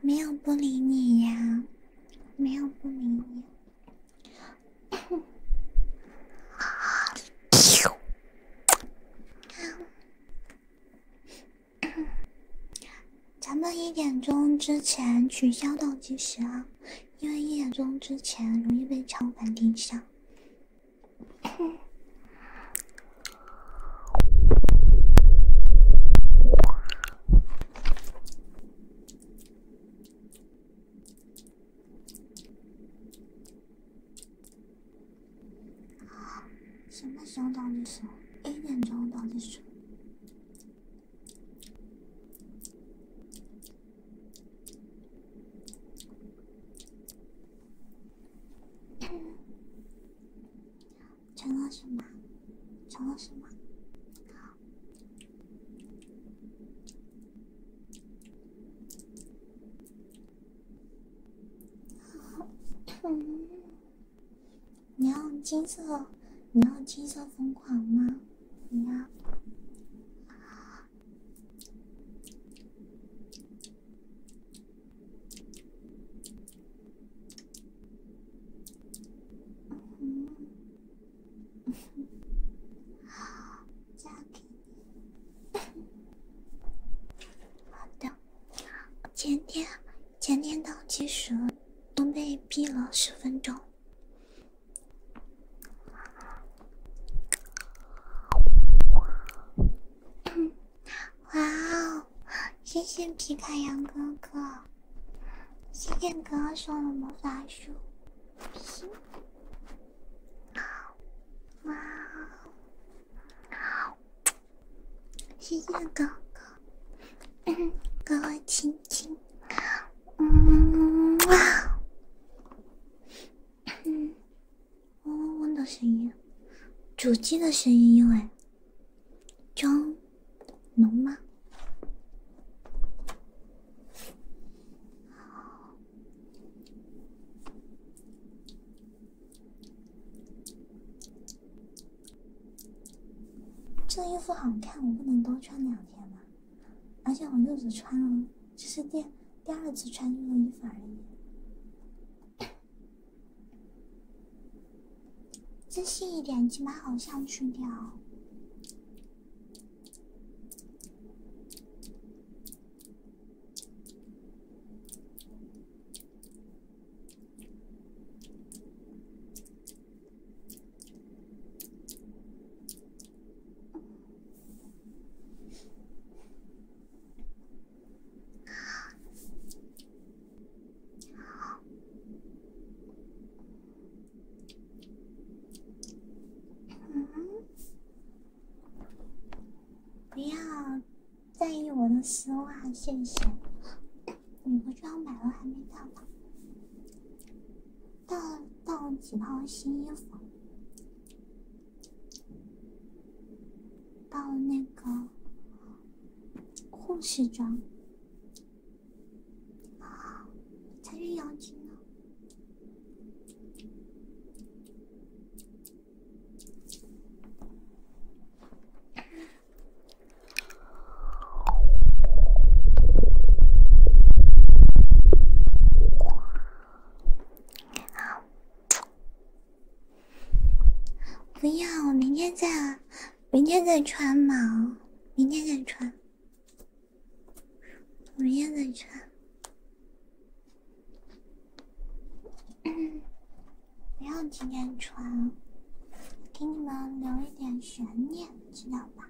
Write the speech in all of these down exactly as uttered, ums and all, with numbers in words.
没有不理你呀，没有不理你。咱们一点钟之前取消倒计时啊，因为一点钟之前容易被超凡定向。什么时候倒计时？一点钟倒计时。成了什么？成了什么？嗯，你要金色？你要金色疯狂吗？你要？嗯，嫁给你。好的，前天前天倒计时都被毙了十分钟。哇哦！谢谢皮卡羊哥哥，谢谢哥哥送的魔法书。哇哦！谢谢哥哥，嗯，哥哥亲亲，嗯哇，嗯，嗡嗡嗡的声音，主机的声音，因为装浓吗？这衣服好看，我不能多穿两天吧？而且我又只穿了，这是第第二次穿这个衣服而已。自信一点，起码好像去掉。不要在意我的丝袜，谢谢。你不知道买了还没到吗？到到了几套新衣服，到了那个护士装，才是妖精呢。不要，我明天再，明天再穿嘛，明天再穿，明天再穿。嗯，不要今天穿，给你们留一点悬念，知道吧？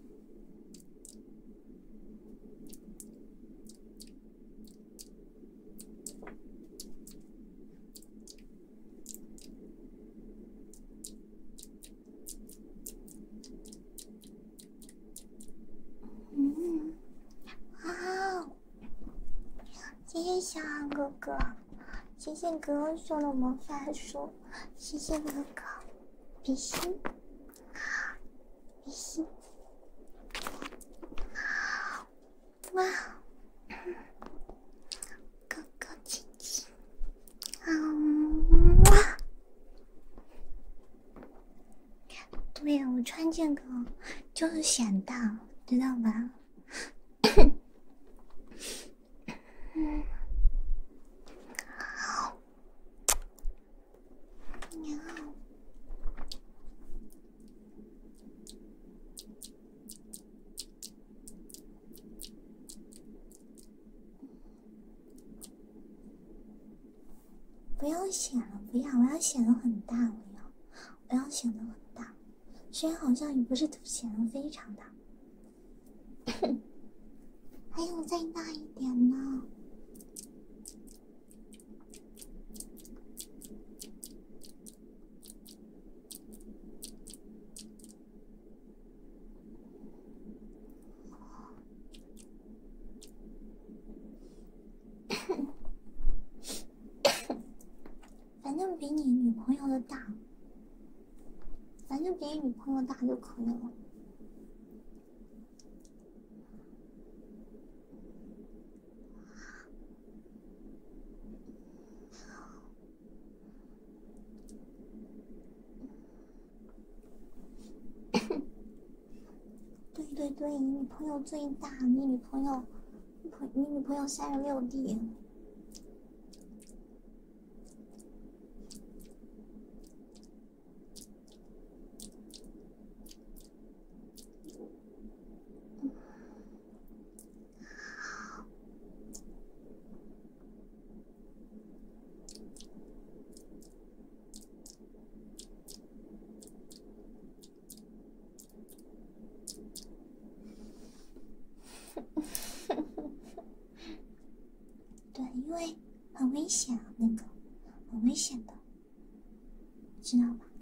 嗯，哇哦！谢谢小二哥哥，谢谢哥哥送的魔法书，谢谢哥哥，比心，比心，哇！哥哥亲亲，嗯哇！对我穿这个就是显大，知道吧？嗯， 不要显了，不要，我要显得很大，我要，我要显得很大，虽然好像也不是显得非常大，还有再大一点呢。反正比你女朋友的大，反正比你女朋友大就可以了。对对对，你女朋友最大，你女朋友，你女朋友三十六 D。对，因为很危险啊，那个很危险的，知道吧？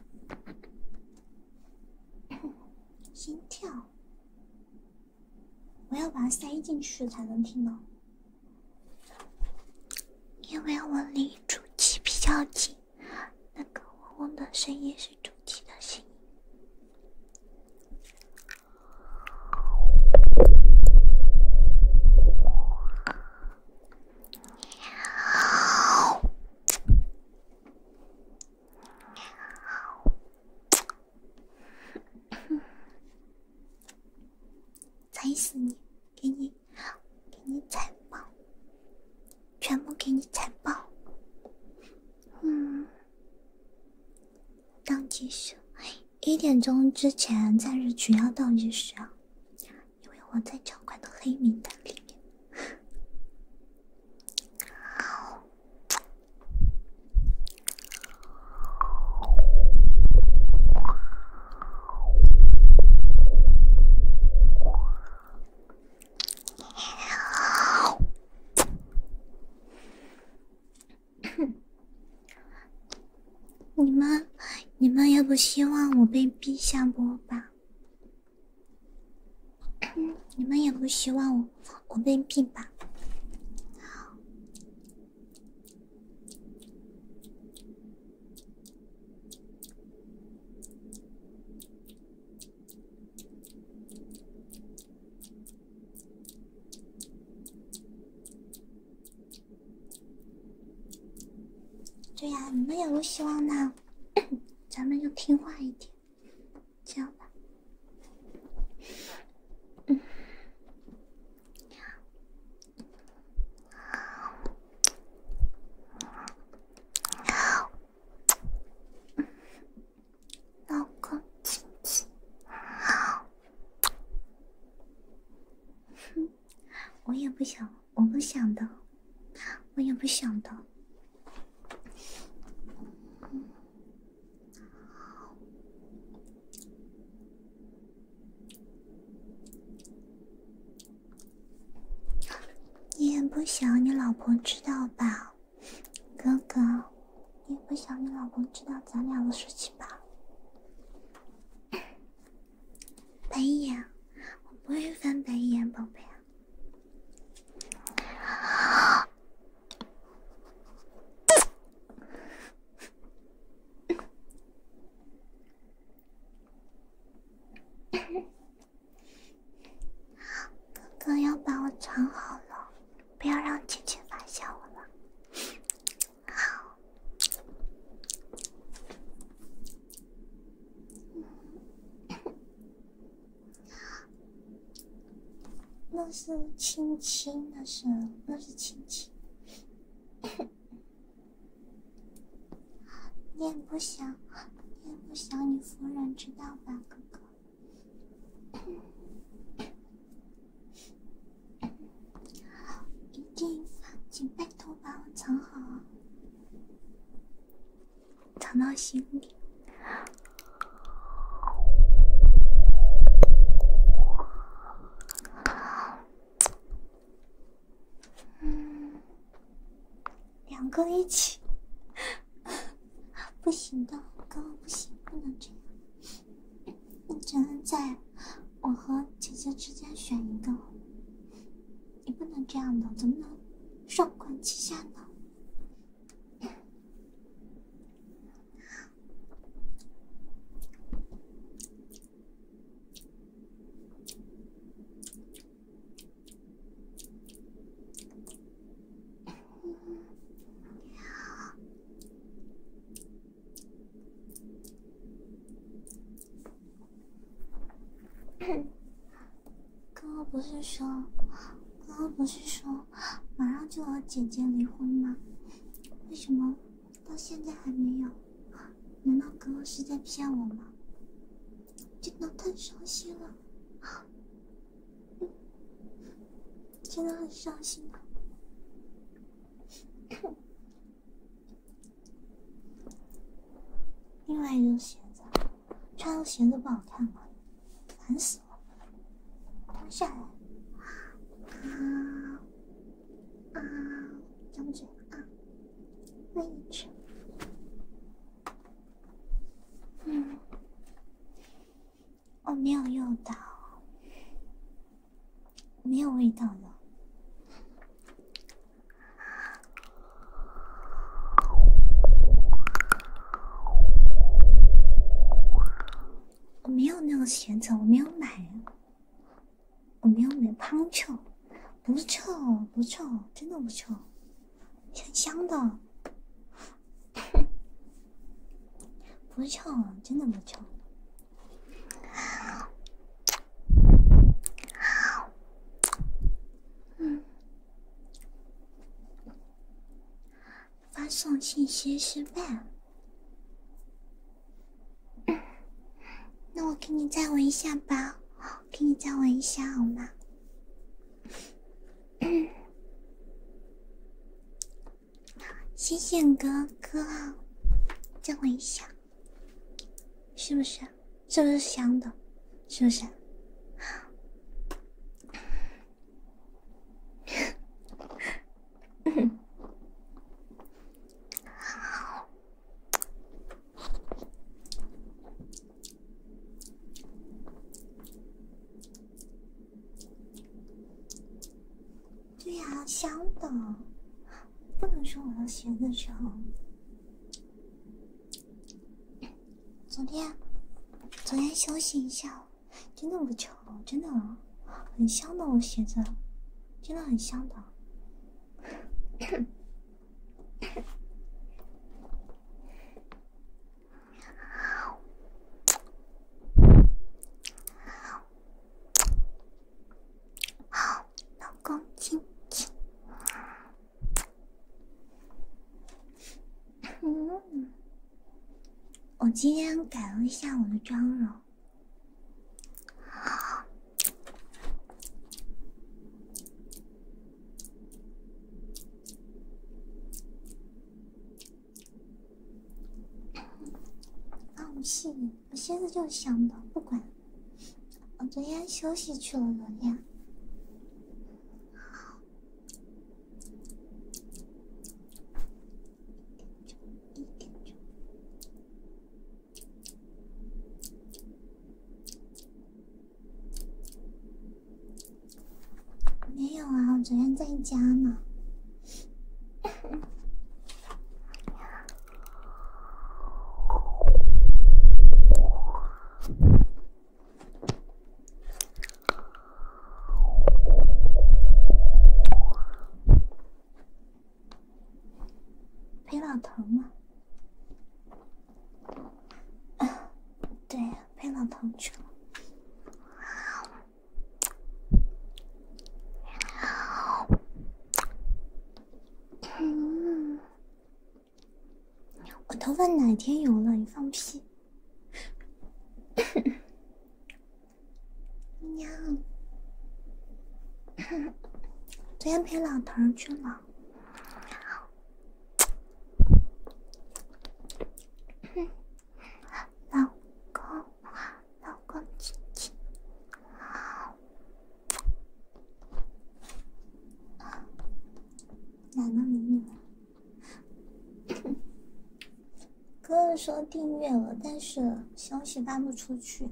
心跳，我要把它塞进去才能听到，因为我离主机比较近，那个嗡嗡的声音是主机的声音。踩死你！给你，给你踩爆，全部给你踩爆！嗯，倒计时，一点钟之前暂时取消倒计时啊，因为我在场馆的黑名单里面。你们，你们也不希望我被逼下播吧？你们也不希望我我被逼吧？对呀、啊，你们也不希望那，咱们就听话一点，这样吧。嗯。老公亲亲，我也不想，我不想的，我也不想的。你也不想你老婆知道吧，哥哥？你也不想你老婆知道咱俩的事情吧？白眼，我不会翻白眼，宝贝啊。哥哥要把我藏好了，不要让姐姐发现我了。好。那是亲亲，那是那是亲亲。你也不想，你也不想你夫人知道吧，哥哥？一定，请拜托把我藏好啊！ 心里。嗯，两个一起，不行的，哥哥不行，不能这样。你只能在我和姐姐之间选一个，你不能这样的，怎么能双管齐下呢？哥哥不是说，哥哥不是说马上就和姐姐离婚吗？为什么到现在还没有？难道哥哥是在骗我吗？真的太伤心了，真的很伤心啊！另外一个鞋子，穿个鞋子不好看吗？烦死了！脱下来，啊啊，张嘴啊，喂你吃。嗯，我没有诱导，没有味道的。我没有那个鞋子，我没有买，我没有买 Poncho， 不臭，不臭，真的不臭，很香的，不臭，真的不臭。嗯，发送信息失败。那我给你再闻一下吧，给你再闻一下好吗？谢谢哥哥，再闻一下，是不是？是不是香的？是不是？对呀、啊，香的，不能说我的鞋子臭。昨天，昨天休息一下，真的不臭，真的很香的，我鞋子真的很香的。老公亲亲，嗯，我今天改了一下我的妆容。放屁！我鞋子就是香的，不管。我昨天休息去了，昨天。没有啊，我昨天在家呢。陪老头嘛。对，陪老头去了。嗯，我头发哪天油了？你放屁！娘，昨天陪老头去了。嗯来了，美女。哥哥说订阅了，但是消息发不出去。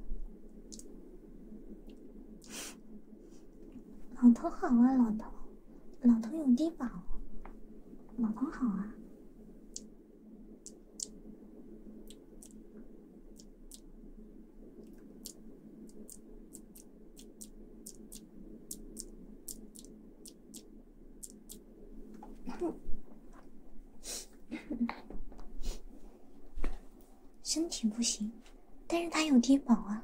老头好啊，老头，老头有低保，老头好啊。身体不行，但是他有低保啊。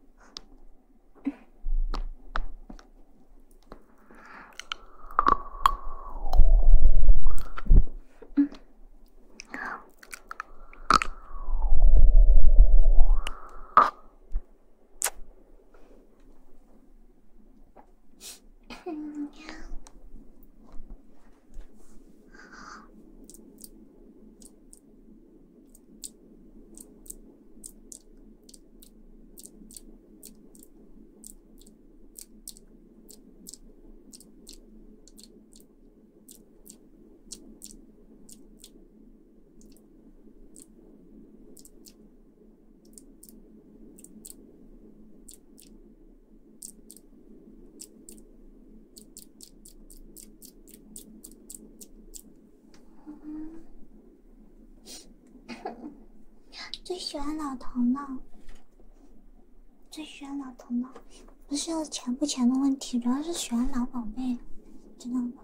最喜欢老头了，最喜欢老头了，不是钱不钱的问题，主要是喜欢老宝贝，知道吗？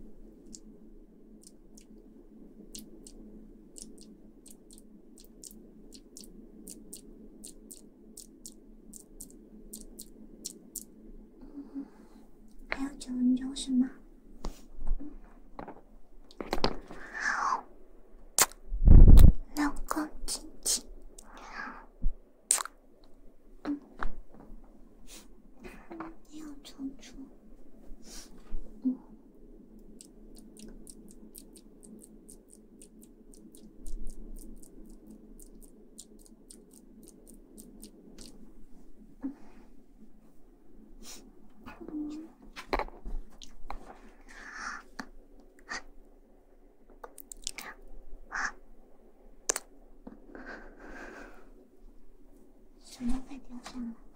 嗯，还有九分钟是吗？老公亲亲。嗯，没有冲出。嗯。嗯。什么快掉下来？